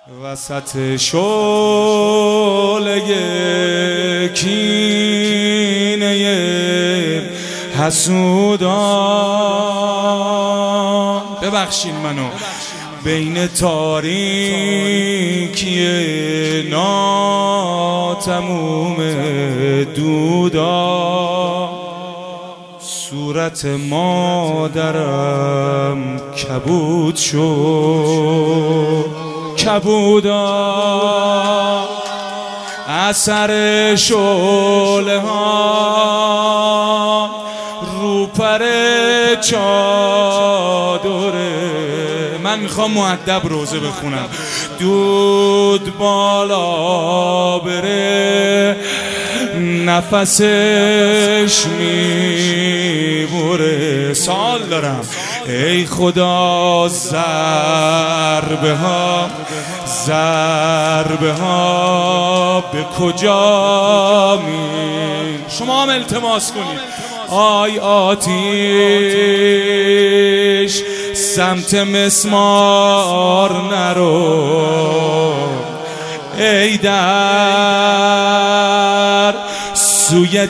وسط شعله کینه حسودان، ببخشین منو، بین تاریکی ناتموم دودا صورت مادرم کبود شد، کبودا اثر شعله ها رو پر چادره. من میخوام مؤدب روزه بخونم. دود بالا بره نفسش میبره. سوال دارم ای خدا، ضربه ها به کجا شما هم التماس کنید. آی آتیش سمت مسمار نرو، ای در سوی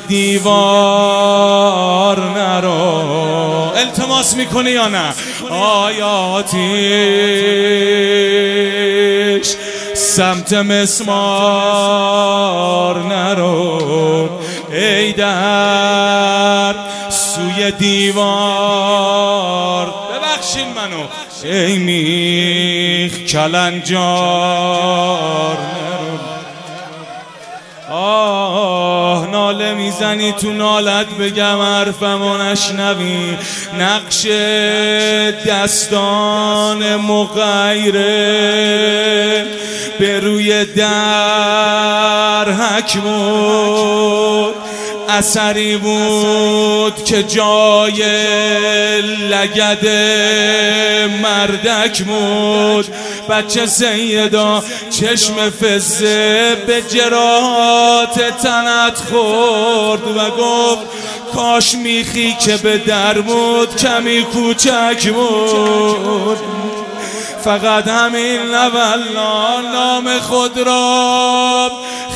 دیوار نرو. التماس میکنه یا نه؟ آی آتیش سمت مسمار نرو، ای در سوی دیوار. ببخشین منو، ای میخ کلنجار نرو. آه ناله میزنی تو نالت، بگم حرفمو نشنوی. نقش دستان مغیره به روی در حک بود، اثری بود که جای لگد مردک بود. بچه سیدا چشم فزه به جراحات تنت خورد و گفت کاش میخی که به در بود کمی کوچک بود. فقط همین لولا نام خود را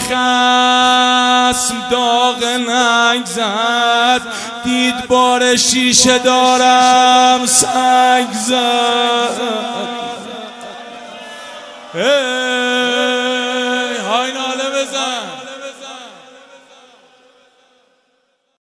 خصم داغ ننگ زد، دید بار شیشه دارم سنگ زد. های ناله بزن.